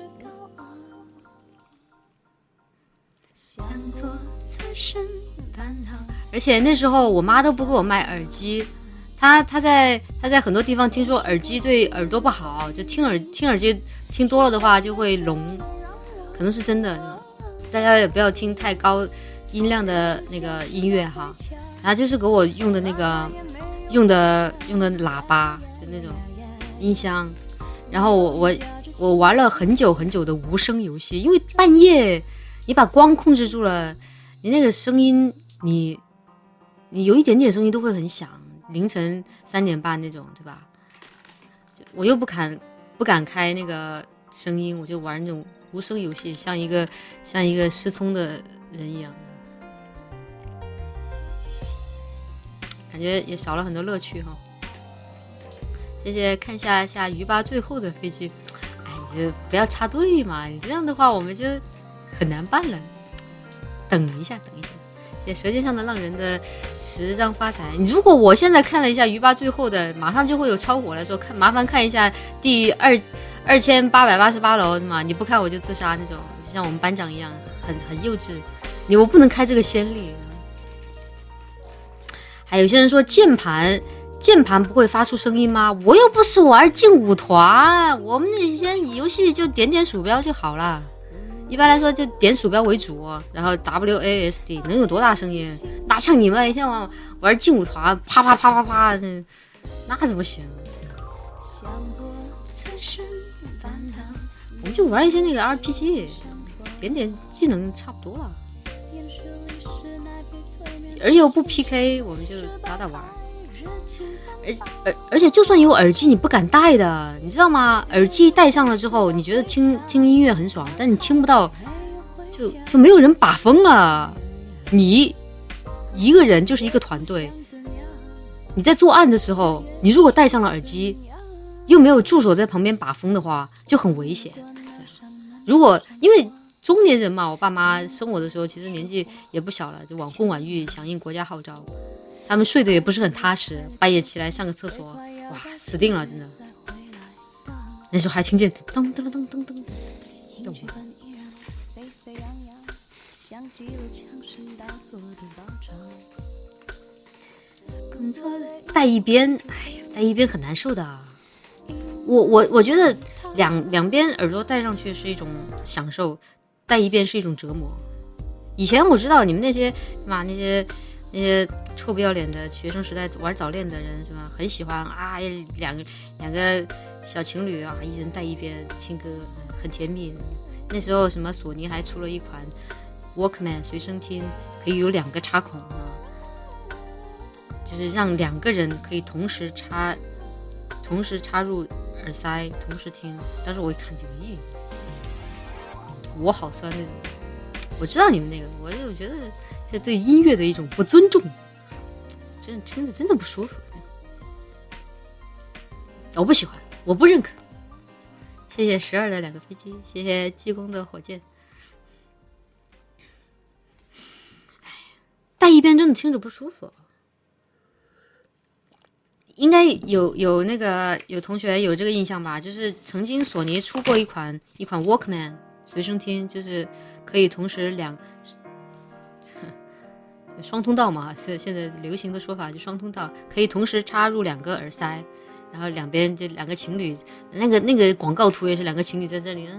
而且那时候我妈都不给我买耳机，她在很多地方听说耳机对耳朵不好，就听耳机听多了的话就会聋，可能是真的，大家也不要听太高音量的那个音乐哈。然后就是给我用的那个用的喇叭，就那种音箱。然后我玩了很久很久的无声游戏，因为半夜你把光控制住了，你那个声音你有一点点声音都会很响，凌晨3点半那种，对吧？我又不敢开那个声音，我就玩那种无声游戏，像一个失聪的人一样，感觉也少了很多乐趣哈。谢谢，看一下鱼吧最后的飞机。哎，你就不要插队嘛，你这样的话我们就很难办了。等一下。谢谢舌尖上的浪人的10张发财。如果我现在看了一下鱼吧最后的，马上就会有超火来说麻烦看一下第2888楼嘛，你不看我就自杀那种，就像我们班长一样，很幼稚。我不能开这个先例。还有些人说键盘不会发出声音吗？我又不是玩劲舞团，我们那些游戏就点鼠标就好了。一般来说就点鼠标为主，然后 WASD 能有多大声音？哪像你们一天玩劲舞团，啪啪啪啪啪，那怎么行？我们就玩一些那个 RPG， 点技能差不多了。而且又不 PK， 我们就打玩。而且就算有耳机你不敢戴的，你知道吗？耳机戴上了之后你觉得听音乐很爽，但你听不到，就没有人把风了。你一个人就是一个团队，你在作案的时候，你如果戴上了耳机又没有助手在旁边把风的话，就很危险。如果因为中年人嘛，我爸妈生我的时候其实年纪也不小了，就晚婚晚育，响应国家号召，他们睡得也不是很踏实，半夜起来上个厕所，哇，死定了，真的。那时候还听见噔噔噔噔噔噔，戴一边，哎呀，戴一边很难受的。我觉得两边耳朵戴上去是一种享受，戴一边是一种折磨。以前我知道你们那些臭不要脸的学生时代玩早恋的人是吧，很喜欢啊，两个小情侣啊，一人戴一边听歌，很甜蜜。那时候什么索尼还出了一款 Walkman 随身听，可以有2个插孔啊，就是让2个人可以同时插入耳塞同时听。当时我一看就我好酸那种。我知道你们那个，我就觉得这对音乐的一种不尊重，真听着真的不舒服，我不喜欢，我不认可。谢谢12的2个飞机，谢谢济公的火箭。戴一边真的听着不舒服。应该有那个有同学有这个印象吧？就是曾经索尼出过一款 Walkman 随身听，就是可以同时双通道嘛，是现在流行的说法，就双通道，可以同时插入2个耳塞，然后两边这2个情侣，那个广告图也是2个情侣在这里。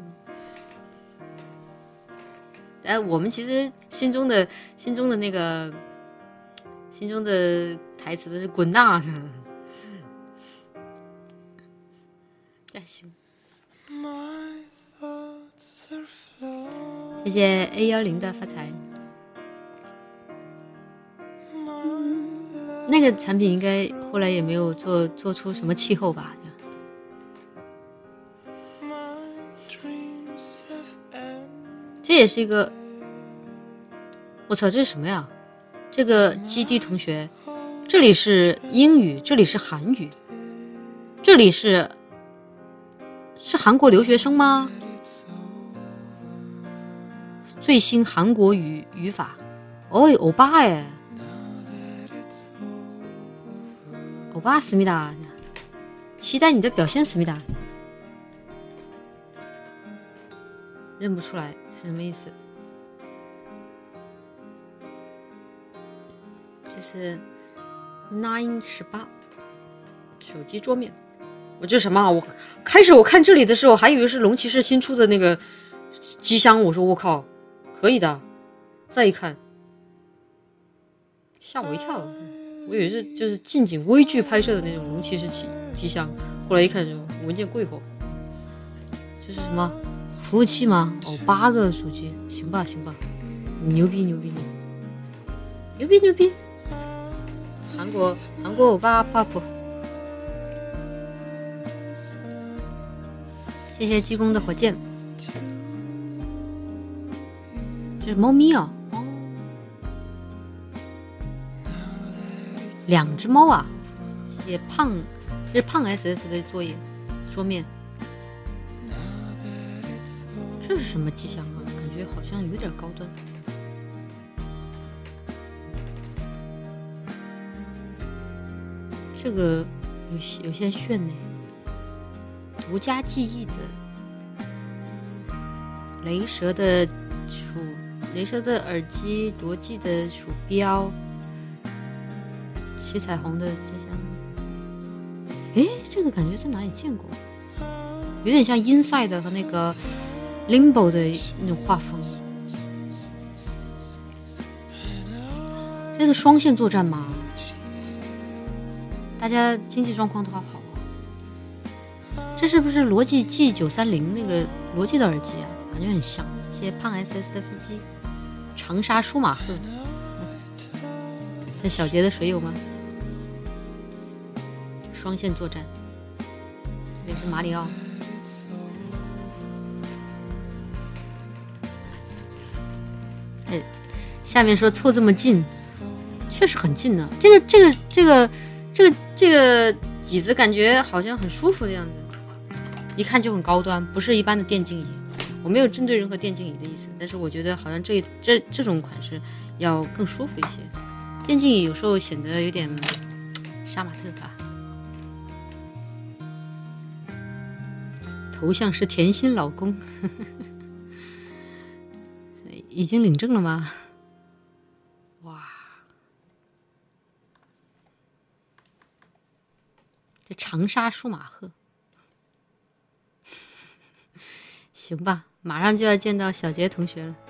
我们其实心中的那个心中的台词都是滚呐，行。谢谢 A10的发财。那个产品应该后来也没有做出什么气候吧？这也是一个，我操，这是什么呀？这个基地同学，这里是英语，这里是韩语，这里是韩国留学生吗？最新韩国语法， 어이 오빠에 오빠습니다. 期待你的表现思密达。认不出来是什么意思？这是 Nine 18手机桌面。我这什么啊？我看这里的时候，还以为是龙骑士新出的那个机箱。我说我靠，可以的。再一看，吓我一跳。我以为是就是近景微距拍摄的那种龙骑士机箱。后来一看，文件柜后，这是什么？服务器吗？哦，8个手机，行吧，牛逼！韩国欧巴 pop， 谢谢济公的火箭，这是猫咪啊，2只猫啊，谢谢胖，这是胖 SS 的作业桌面。这是什么机箱啊？感觉好像有点高端。这个有些炫呢。独家记忆的雷蛇的耳机，罗技的鼠标，七彩虹的机箱。诶，这个感觉在哪里见过？有点像 Inside 和那个Limbo 的那种画风。这是双线作战吗？大家经济状况都好啊。这是不是罗技 G930那个罗技的耳机啊？感觉很像。谢谢胖 SS 的飞机。长沙舒马赫，是小杰的水友吗？双线作战。这里是马里奥。下面说凑这么近，确实很近呢。这个椅子感觉好像很舒服的样子，一看就很高端，不是一般的电竞椅。我没有针对任何电竞椅的意思，但是我觉得好像这种款式要更舒服一些。电竞椅有时候显得有点杀马特吧。头像是甜心老公，已经领证了吗？哇，这长沙舒马赫，行吧，马上就要见到小杰同学了。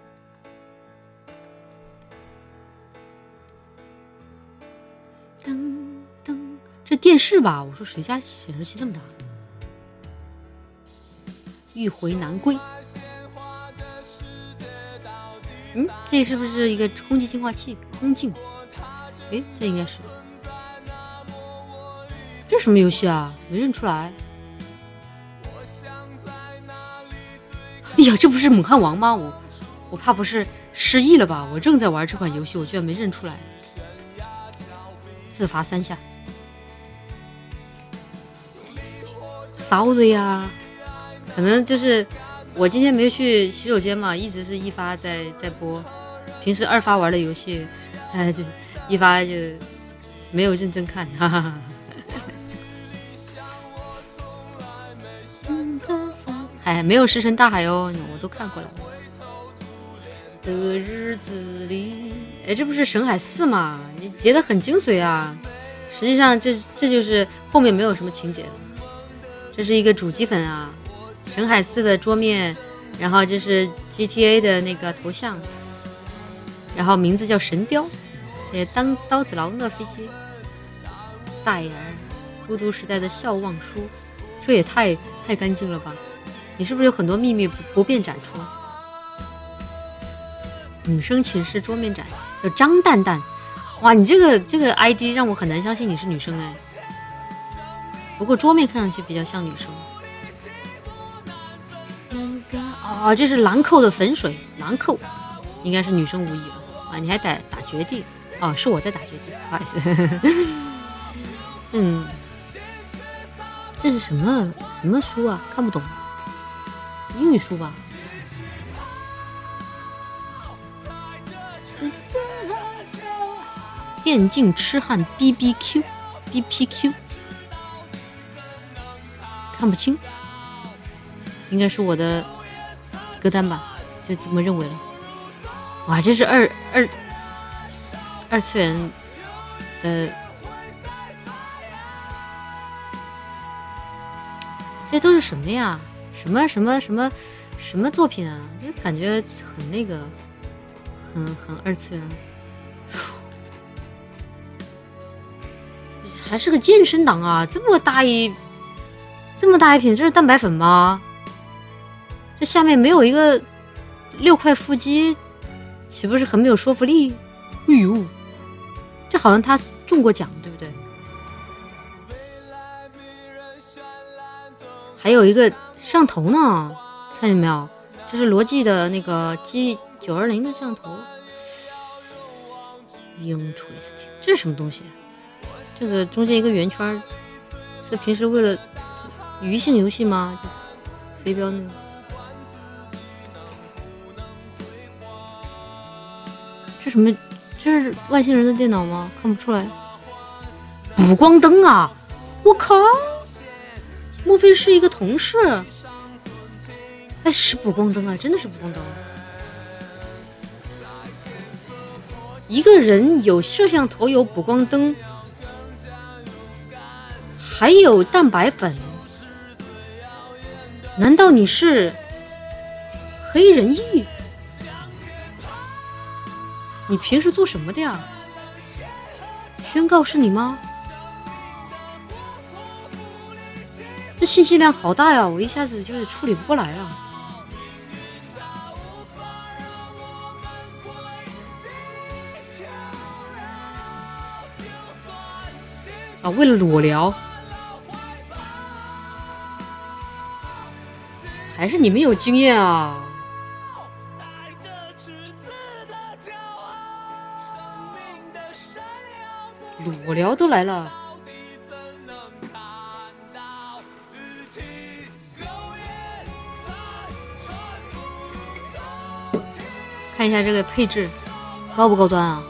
噔噔，这电视吧？我说谁家显示器这么大？欲回南归。这是不是一个空气净化器？空净？诶，这应该是。这什么游戏啊？没认出来。哎呀，这不是猛汉王吗？我怕不是失忆了吧？我正在玩这款游戏，我居然没认出来。自罚3下。骚的呀，可能就是我今天没有去洗手间嘛，一直是一发在播。平时2发玩的游戏，就一发就没有认真看，哈哈哈。没有石沉大海哦，我都看过了。的日子里，这不是沈海4吗？你截得很精髓啊。实际上这就是后面没有什么情节的。这是一个主机粉啊，沈海4的桌面，然后这是 GTA 的那个头像，然后名字叫神雕，也当刀子狼的飞机，大眼儿，孤独时代的笑忘书，这也太干净了吧？你是不是有很多秘密不便展出？女生寝室桌面展叫张蛋蛋，哇，你这个 ID 让我很难相信你是女生哎。不过桌面看上去比较像女生。哦，这是兰蔻的粉水，兰蔻应该是女生无疑了啊！你还打绝地哦，是我在打绝地，不好意思。这是什么书啊？看不懂，英语书吧？ 电竞痴汉 BPQ， 看不清，应该是我的歌单吧，就这么认为了。哇，这是二次元的，这都是什么呀？什么作品啊？这感觉很那个，很二次元。还是个健身党啊！这么大一瓶，这是蛋白粉吗？这下面没有一个6块腹肌，岂不是很没有说服力？哎呦，这好像他中过奖，对不对？还有一个摄像头呢，看见没有？这是罗技的那个 G920的摄像头。Interesting， 这是什么东西？这个中间一个圆圈，是平时为了鱼性游戏吗？就飞镖那个。这什么？这是外星人的电脑吗？看不出来。补光灯啊！我靠！莫非是一个同事？哎，是补光灯啊，真的是补光灯。一个人有摄像头，有补光灯，还有蛋白粉。难道你是黑人裔？你平时做什么的呀？宣告是你吗？这信息量好大呀，我一下子就是处理不过来了。啊，为了裸聊，还是你们有经验啊！裸聊都来了。看一下这个配置高不高端啊？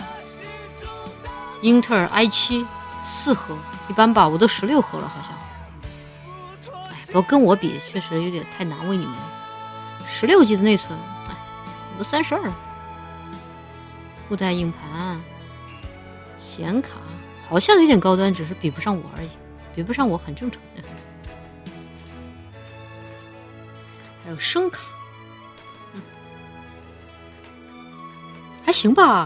英特尔 i7 4核，一般吧，我都16核了好像。哎，不过跟我比确实有点太难为你们了。16G 的内存，哎，我都32了。固态硬盘，显卡好像有点高端，只是比不上我而已，比不上我很正常的。还有声卡，还行吧。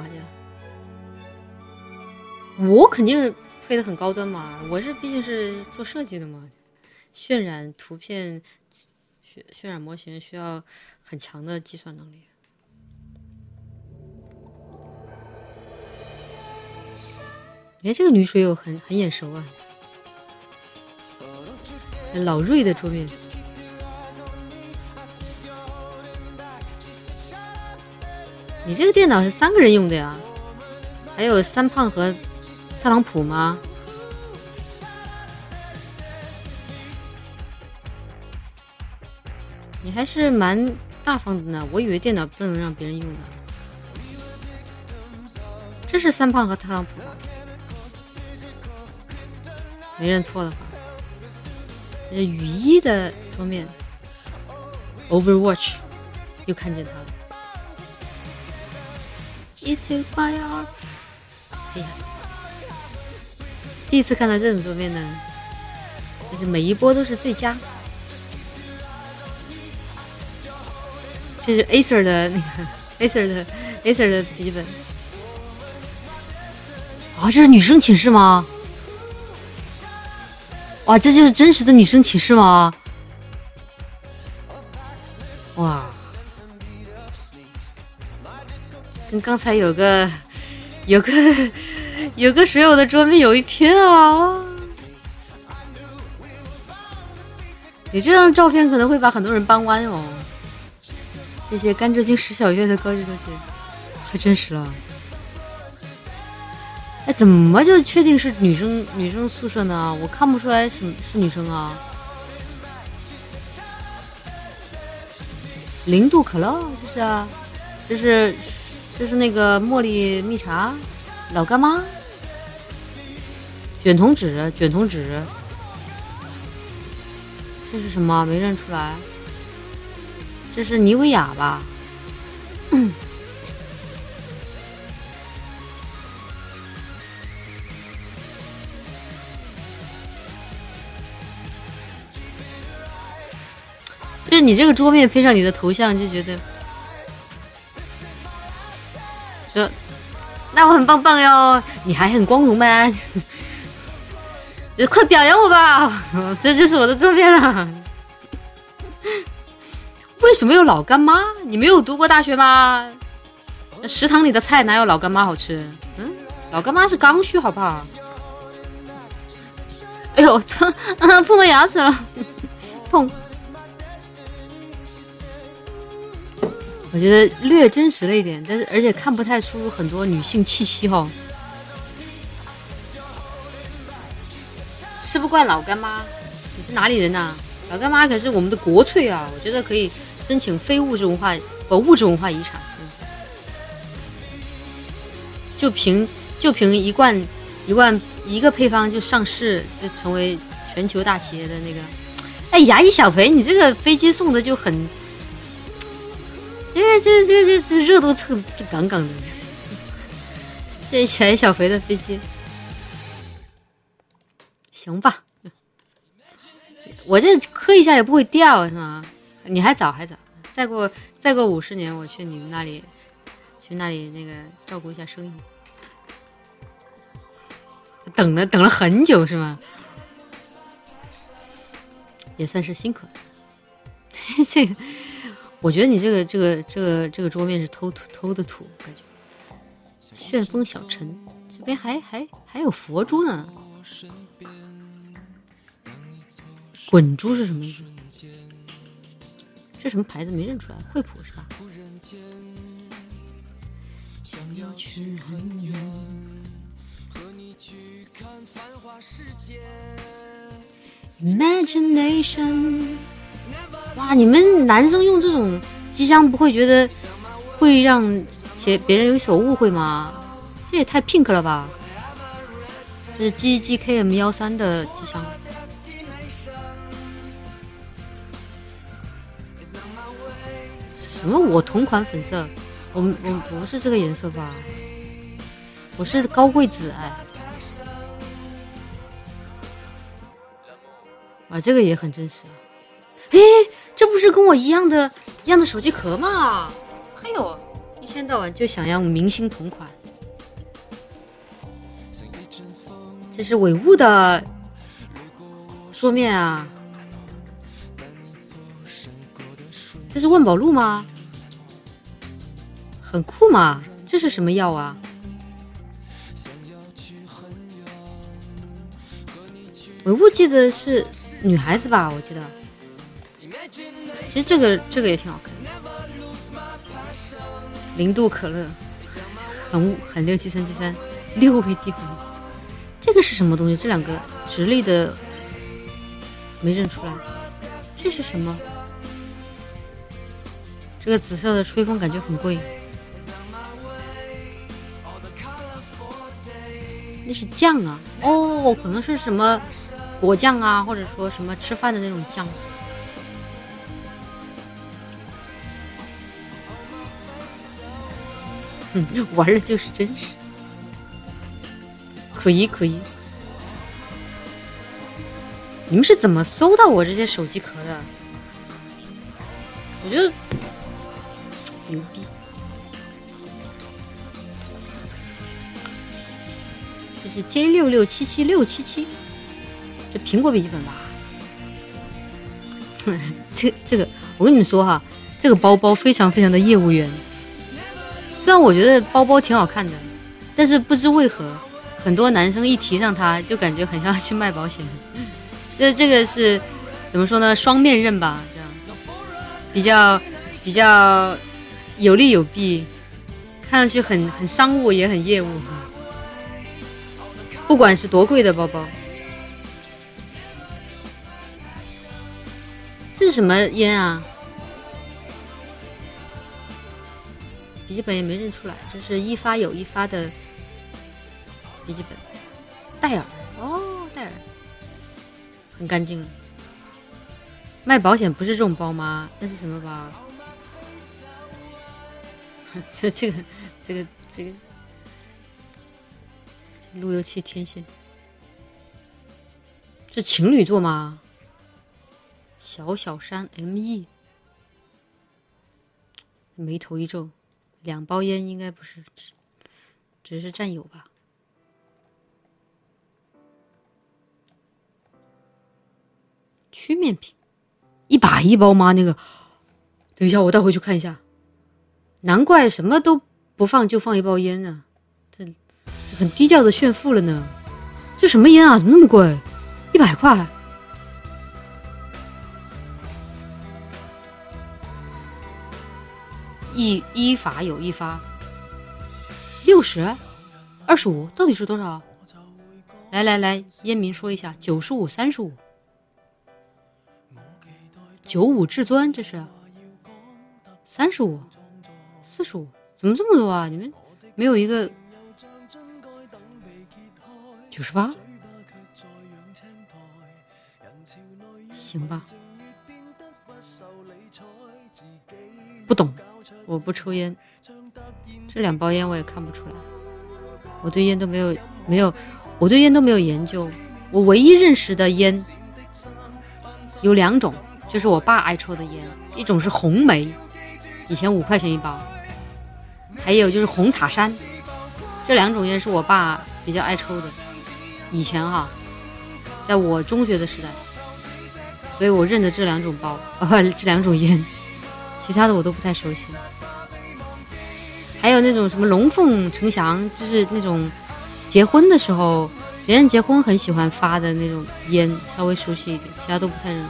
我肯定配的很高端嘛，我这毕竟是做设计的嘛，渲染图片、渲染模型需要很强的计算能力。哎，这个女水友很眼熟啊，老瑞的桌面。你这个电脑是3个人用的呀？还有三胖和特朗普吗？你还是蛮大方的呢，我以为电脑不能让别人用的。这是三胖和特朗普吧？没认错的话，这是雨衣的桌面 ，Overwatch 又看见他了。It took my heart。哎呀，第一次看到这种桌面呢，就是每一波都是最佳。这是 Acer 的那个 Acer 的笔记本啊，这是女生寝室吗？哇，这就是真实的女生寝室吗？哇，跟刚才有个水友的桌面有一拼啊！你这张照片可能会把很多人扳弯哦。谢谢甘蔗精10小月的高级歌曲，太真实了。哎，怎么就确定是女生宿舍呢？我看不出来是女生啊。0度可乐，这是啊，这是那个茉莉蜜茶。 老干妈，卷筒纸，这是什么？没认出来。这是妮维雅吧？就是你这个桌面配上你的头像，就觉得说，那我很棒棒哟，你还很光荣吗？快表扬我吧！这就是我的桌面了。为什么有老干妈？你没有读过大学吗？食堂里的菜哪有老干妈好吃？老干妈是刚需，好不好？哎呦，碰到牙齿了，碰。我觉得略真实了一点，但是而且看不太出很多女性气息哈。吃不惯老干妈，你是哪里人呐？老干妈可是我们的国粹啊，我觉得可以申请非物质文化物质文化遗产。就凭一个配方就上市，就成为全球大企业的那个。哎，牙医小培，你这个飞机送的就很。这热度蹭杠杠的，这小肥的飞机，行吧，我这磕一下也不会掉是吗？你还早，再过50年，我去你们那里，那个照顾一下生意，等了很久是吗？也算是辛苦了，这个。我觉得你这个桌面是偷的土，感觉旋风小陈这边还有佛珠呢，滚珠是什么意思？这什么牌子没认出来？惠普是吧？想要去很远，和你去看繁华世界 Imagination。哇，你们男生用这种机箱不会觉得会让别人有所误会吗？这也太 pink 了吧！这是 GKM13的机箱。什么？我同款粉色？我不是这个颜色吧？我是高贵紫哎。啊，这个也很真实啊。哎，这不是跟我一样的手机壳吗？嘿呦，一天到晚就想要明星同款。这是伟物的桌面啊，这是万宝路吗？很酷嘛，这是什么药啊？伟物记得是女孩子吧，我记得。其实这个也挺好看的，零度可乐，很67373 6位地方，这个是什么东西？这两个直立的没认出来，这是什么？这个紫色的吹风感觉很贵，那是酱啊，哦，可能是什么果酱啊，或者说什么吃饭的那种酱。玩的就是真实，可以。你们是怎么搜到我这些手机壳的？我觉得牛逼。这是 J6677677，这苹果笔记本吧？这个，我跟你们说哈，这个包包非常的业务员。虽然我觉得包包挺好看的，但是不知为何，很多男生一提上它，就感觉很像去卖保险。这个是怎么说呢？双面刃吧，这样比较有利有弊，看上去很商务，也很业务。不管是多贵的包包，这是什么烟啊？笔记本也没认出来，这是一发有一发的笔记本，戴尔哦，戴尔很干净了。卖保险不是这种包吗？那是什么包？这个路由器天线，这情侣座吗？小山 ME， 眉头一皱，2包烟应该不是，只是占有吧。曲面屏，110包吗？那个，等一下我带回去看一下。难怪什么都不放就放1包烟呢，这很低调的炫富了呢。这什么烟啊？怎么那么贵？100块。一发有一发，60、25，到底是多少？来，烟民说一下，95、35。95至尊，这是35、45，怎么这么多啊？你们没有一个98？行吧，不懂，我不抽烟，这2包烟我也看不出来，我对烟都没有，我对烟都没有研究。我唯一认识的烟有2种。就是我爸爱抽的烟，一种是红梅，以前5块钱1包，还有就是红塔山，这2种烟是我爸比较爱抽的。以前哈，在我中学的时代，所以我认得这2种包，这2种烟，其他的我都不太熟悉。还有那种什么龙凤呈祥，就是那种结婚的时候，别人结婚很喜欢发的那种烟，稍微熟悉一点，其他都不太认识。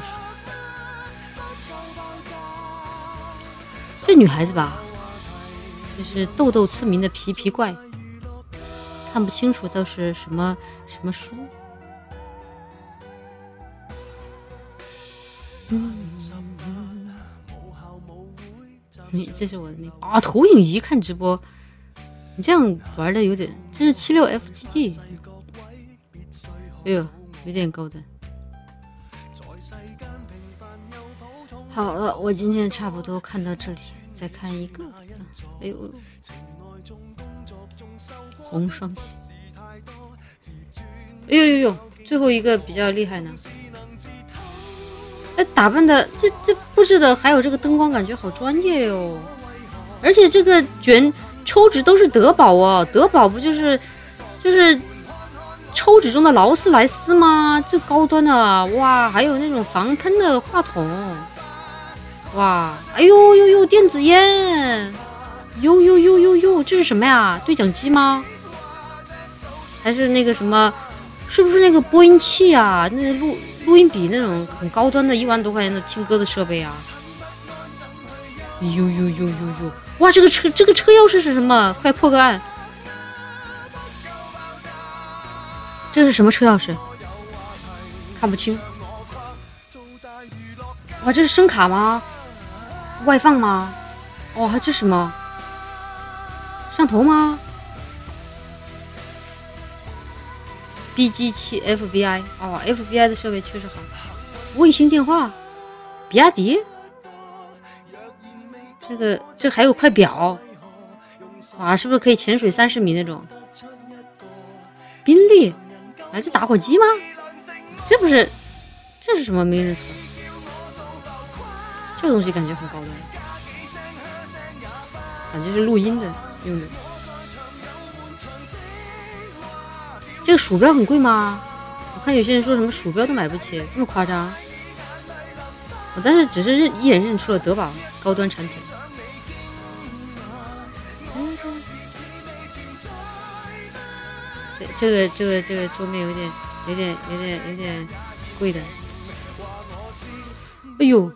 这女孩子吧，就是痘痘刺名的皮怪，看不清楚都是什么书。这是我的那个啊，投影仪看直播，你这样玩的有点，这是76FGD，哎呦，有点高端。好了，我今天差不多看到这里，再看一个。哎呦，红双喜，哎呦，最后一个比较厉害呢。打扮的这布置的，还有这个灯光，感觉好专业哟。而且这个抽纸都是德宝哦，德宝不就是抽纸中的劳斯莱斯吗？最高端的哇，还有那种防喷的话筒。哇，哎呦，电子烟，呦，这是什么呀？对讲机吗？还是那个什么？是不是那个播音器啊？那个录音笔那种很高端的1万多块钱的听歌的设备啊？呦，哇，这个车钥匙是什么？快破个案！这是什么车钥匙？看不清。哇，这是声卡吗？外放吗？哦，这是什么？上头吗 ？BG7 FBI 哦 ，FBI 的设备确实好。卫星电话，比亚迪，这还有块表，哇，是不是可以潜水30米那种？宾利，这打火机吗？这是什么没认出来？这个东西感觉很高端，感觉是录音的用的。这个鼠标很贵吗？我看有些人说什么鼠标都买不起，这么夸张？我当时只是一眼认出了德宝高端产品。这个桌面有点贵的。哎呦，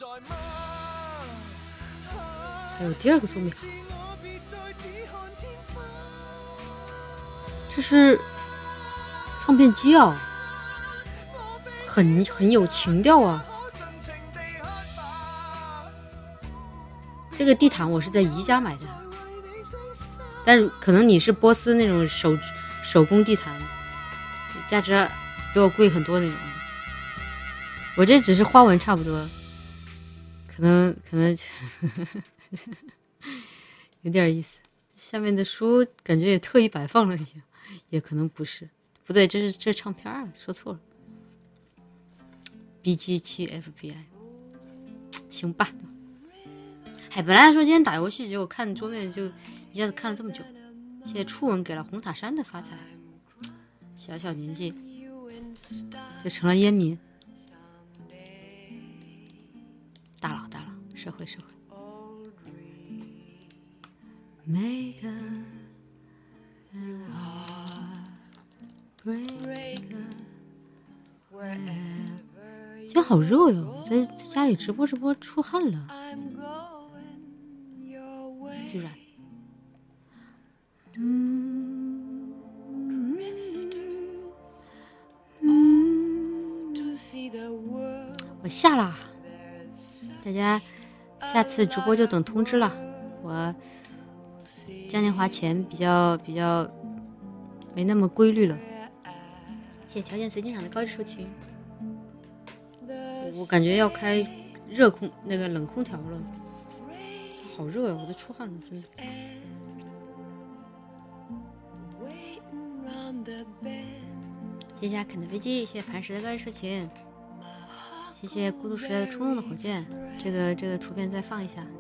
还有第2个桌面，这是唱片机啊，很有情调啊。这个地毯我是在宜家买的，但是可能你是波斯那种手工地毯，价值比我贵很多那种。我这只是花纹差不多，可能有点意思。下面的书感觉也特意摆放了一样，也可能不是，不对，这是唱片啊，说错了。BG7 FBI， 行吧。本来说今天打游戏，结果看桌面就一下子看了这么久。谢谢初吻给了红塔山的发财，小小年纪就成了烟民，大佬，社会。Make a heartbreaker wherever。今天好热哟，在家里直播出汗了，居然。我下啦，大家下次直播就等通知了。我嘉年华前比较没那么规律了。谢谢条件随机场的高级抒情。我感觉要开冷空调了，好热呀，我都出汗了，真的。谢谢肯德飞机，谢谢磐石的高级抒情，谢谢孤独时代的冲动的火箭。这个图片再放一下。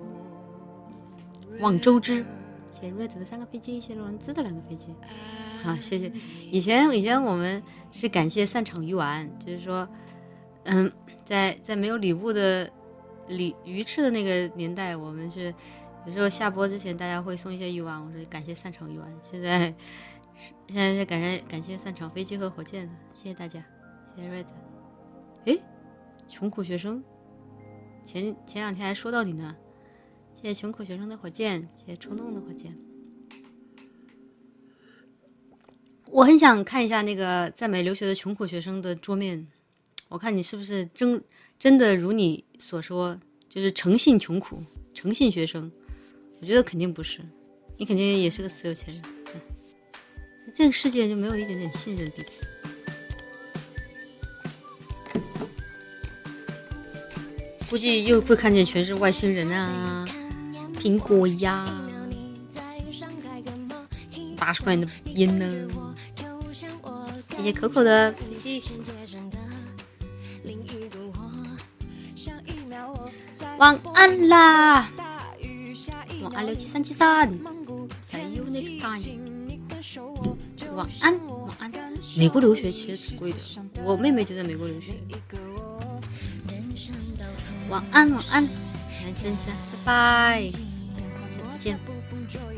望周知，谢谢 Red 的3个飞机，谢谢洛伦兹的2个飞机。好，谢谢。以前我们是感谢散场鱼丸，就是说，在没有礼物的鱼翅的那个年代，我们是有时候下播之前大家会送一些鱼丸，我说感谢散场鱼丸。现在是感谢散场飞机和火箭的，谢谢大家，谢谢 Red。诶，穷苦学生，前2天还说到你呢，谢谢穷苦学生的火箭，谢谢冲动的火箭。我很想看一下那个在美留学的穷苦学生的桌面，我看你是不是真的如你所说，就是诚信穷苦、诚信学生。我觉得肯定不是，你肯定也是个死有钱人。这个世界就没有一点点信任彼此。估计又会看见全是外星人啊，苹果呀，80块的烟呢。谢谢可口的飞机。晚安啦，晚安67373 ，See you next time。晚安。美国留学其实挺贵的，我妹妹就在美国留学。晚安，男生下，拜拜，下次见。